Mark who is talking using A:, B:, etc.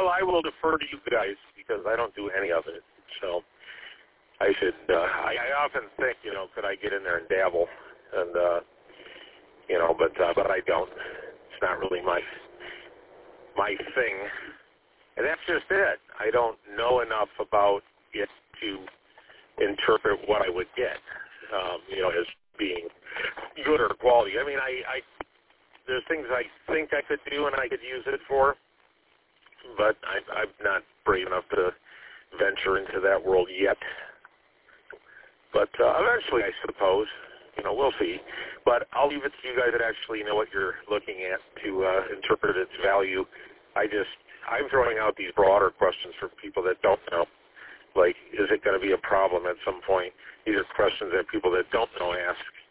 A: I will defer to you guys because I don't do any of it. So I should. I often think, could I get in there and dabble, and but I don't. It's not really my thing, and that's just it. I don't know enough about it to interpret what I would get, as being good or quality. I mean, I there's things I think I could do and I could use it for, but I'm not brave enough to venture into that world yet. But eventually, I suppose, we'll see. But I'll leave it to you guys that actually know what you're looking at to interpret its value. I'm throwing out these broader questions for people that don't know. Like, is it going to be a problem at some point? These are questions that people that don't know ask.